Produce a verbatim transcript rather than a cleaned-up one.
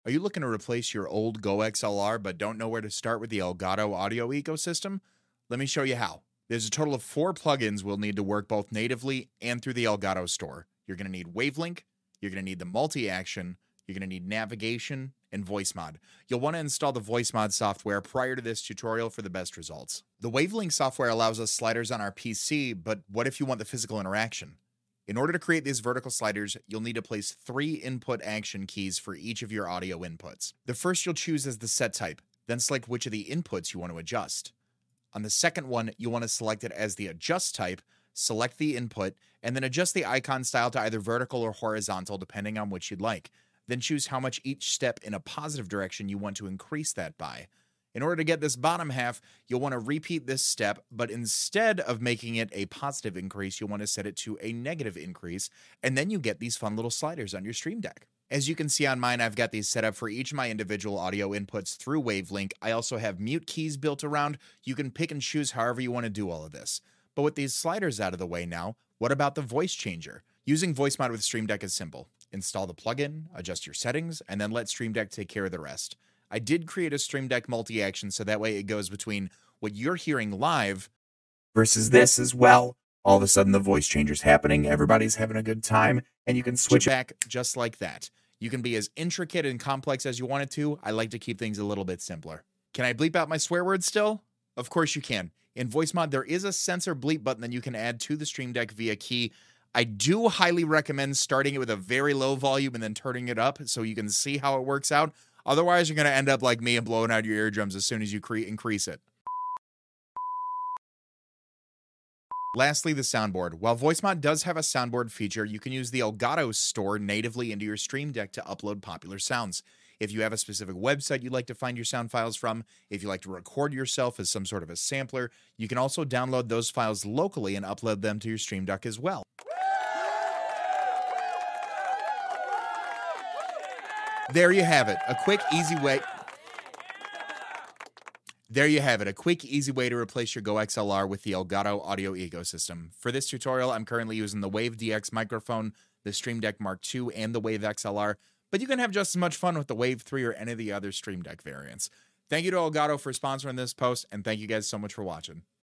Are you looking to replace your old Go X L R but don't know where to start with the Elgato audio ecosystem? Let me show you how. There's a total of four plugins we'll need to work both natively and through the Elgato store. You're going to need Wavelink, you're going to need the multi-action, you're going to need navigation, and voice mod. You'll want to install the voice mod software prior to this tutorial for the best results. The Wavelink software allows us sliders on our P C, but what if you want the physical interaction? In order to create these vertical sliders, you'll need to place three input action keys for each of your audio inputs. The first you'll choose as the set type, then select which of the inputs you want to adjust. On the second one, you'll want to select it as the adjust type, select the input, and then adjust the icon style to either vertical or horizontal depending on which you'd like. Then choose how much each step in a positive direction you want to increase that by. In order to get this bottom half, you'll want to repeat this step, but instead of making it a positive increase, you'll want to set it to a negative increase, and then you get these fun little sliders on your Stream Deck. As you can see on mine, I've got these set up for each of my individual audio inputs through Wavelink. I also have mute keys built around. You can pick and choose however you want to do all of this. But with these sliders out of the way now, what about the voice changer? Using voice mod with Stream Deck is simple. Install the plugin, adjust your settings, and then let Stream Deck take care of the rest. I did create a Stream Deck multi-action so that way it goes between what you're hearing live versus this as well. All of a sudden the voice changer's happening, everybody's having a good time, and you can switch back just like that. You can be as intricate and complex as you want it to. I like to keep things a little bit simpler. Can I bleep out my swear words still? Of course you can. In voice mod, there is a censor bleep button that you can add to the Stream Deck via key. I do highly recommend starting it with a very low volume and then turning it up so you can see how it works out. Otherwise, you're going to end up like me and blowing out your eardrums as soon as you cre- increase it. Lastly, the soundboard. While VoiceMod does have a soundboard feature, you can use the Elgato store natively into your Stream Deck to upload popular sounds. If you have a specific website you'd like to find your sound files from, if you like to record yourself as some sort of a sampler, you can also download those files locally and upload them to your Stream Deck as well. There you have it. A quick, easy way... There you have it, a quick, easy way to replace your Go X L R with the Elgato audio ecosystem. For this tutorial, I'm currently using the Wave D X microphone, the Stream Deck Mark two, and the Wave X L R, but you can have just as much fun with the Wave three or any of the other Stream Deck variants. Thank you to Elgato for sponsoring this post, and thank you guys so much for watching.